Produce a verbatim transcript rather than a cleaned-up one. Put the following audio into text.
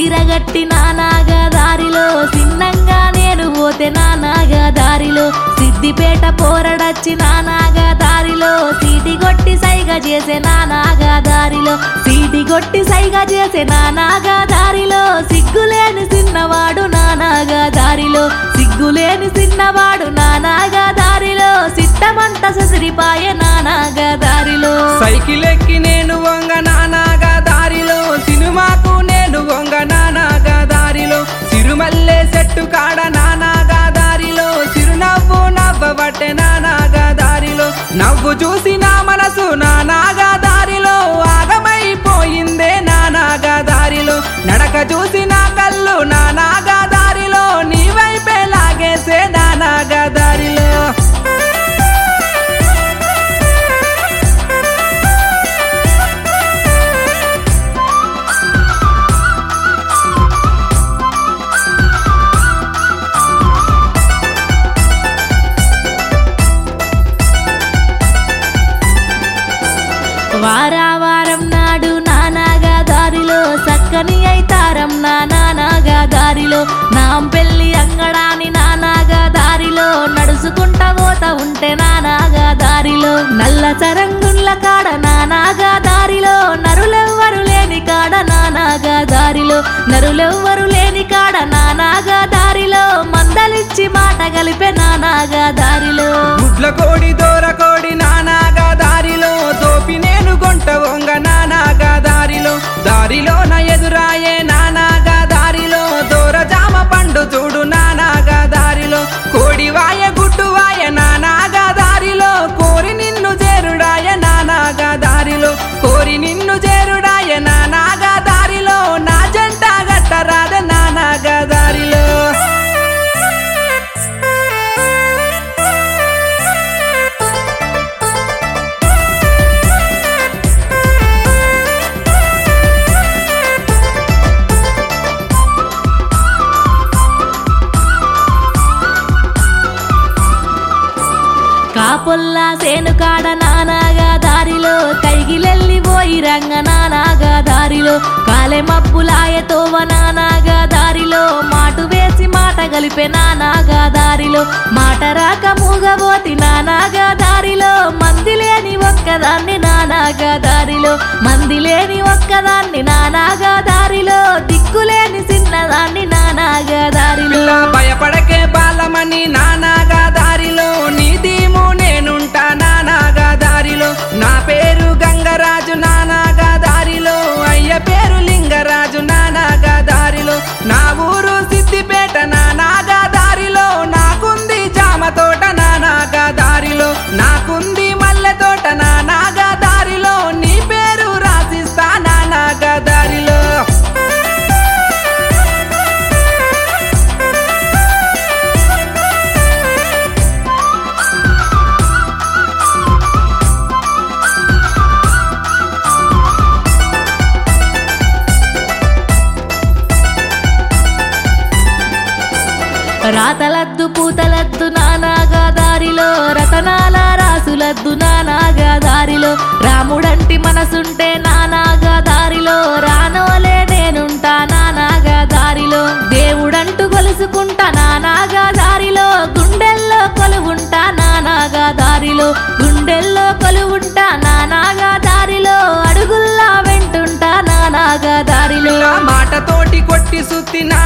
చీరగట్టి నానాగా దారిలో సిన్నంగా నేను పోతే నానాగా దారిలో సిద్దిపేట పోరడచ్చి నానాగా దారిలో సీటి కొట్టి సైగా చేసే నానాగా దారిలో సీటి కొట్టి సైగా చేసే నానాగా దారిలో సిగ్గులేని చిన్నవాడు నానాగా దారిలో సిగ్గులేని చిన్నవాడు నానాగా దారిలో సిట్టమంత ససిరిపాయే నానాగా దారిలో సైకిల్ ఎక్కి నేను వంగ నానాగా దారిలో సినిమాకు నేను వంగ నానాగా దారిలో సిరుమల్లే చెట్టు కాడ నానాగా దారిలో చిరునవ్వు నవ్వబట్టే నానాగా దారిలో నవ్వు చూసి నా మనసు నానాగా దారిలో ఆగమైపోయిందే నానాగా దారిలో నడక చూసి నా కళ్ళు నానాగా దారిలో నీ వైపే లాగేసే నానాగా దారిలో వారావారం నాడు నానాగా దారిలో సక్కని అయితారం నా నానాగా దారిలో నాంపెల్లి అంగడాని నానాగా దారిలో నడుచుకుంటా పోతా ఉంటే నానాగా దారిలో నల్ల చరంగుళ్ళ కాడ నానాగా దారిలో నరులెవ్వరు లేని కాడ నానాగా దారిలో నరులెవ్వరు లేని కాడ నానాగా దారిలో మందలిచ్చి మాట కలిపే నానాగా దారిలో గుడ్ల కోడి దూర కోడి నానాగా దారిలో తోపి నేను కొంట వంగ నానాగా దారిలో దారిలో నా ఎదురాయే నానాగా దారిలో దూర జామ పండు చూడు నానాగా దారిలో కోడి వాయ గుడ్డు వాయ నానాగా దారిలో కోరి నిన్ను చేరుడాయ నానాగా దారిలో కోరి నిన్ను చేరుడాయ నానాగా దారిలో నా జంట గట్టరాద నానాగా దారిలో కాపొల్ల సేను కాడ నానాగా దారిలో కైగిలెల్లి పోయి రంగ నానాగా దారిలో కాలే మబ్బులాయతోవ నానాగా దారిలో మాటు వేసి మాట కలిపే నానాగా దారిలో మాట రాక మూగబోతి నానాగా దారిలో మంది లేని ఒక్కదాన్ని నానాగా దారిలో మంది లేని ఒక్కదాన్ని నానాగా దారిలో దిక్కులేని చిన్నదాన్ని నానాగా దారిలో భయపడకే బాలమని నానాగా దారిలో నీతిము నేనుంటా నానాగా దారిలో నా పేరు గంగరాజు నానాగా దారిలో అయ్య పేరు లింగరాజు నానాగా దారిలో నా ఊరు సిద్దిపేట నానాగా దారిలో నాకుంది జామ తోట నానాగా దారిలో నాకుంది మల్లె తోట నానాగా దారిలో నీ పేరు రాసిస్తా నానాగా దారిలో రాతలద్దు పూతలద్దు నానాగా దారిలో రతనాల రాసులద్దు నానాగా దారిలో రాముడంటి మనసుంటే నానాగా దారిలో రానోలే నేనుంటా నానాగా దారిలో దేవుడంటూ కొలుసుకుంటా నానాగా దారిలో గుండెల్లో కొలువుంటా నానాగా దారిలో గుండెల్లో కొలువుంటా నానాగా దారిలో అడుగుల్లా వెంటుంటా నానాగా దారిలో మాటతోటి కొట్టి సుత్తి నా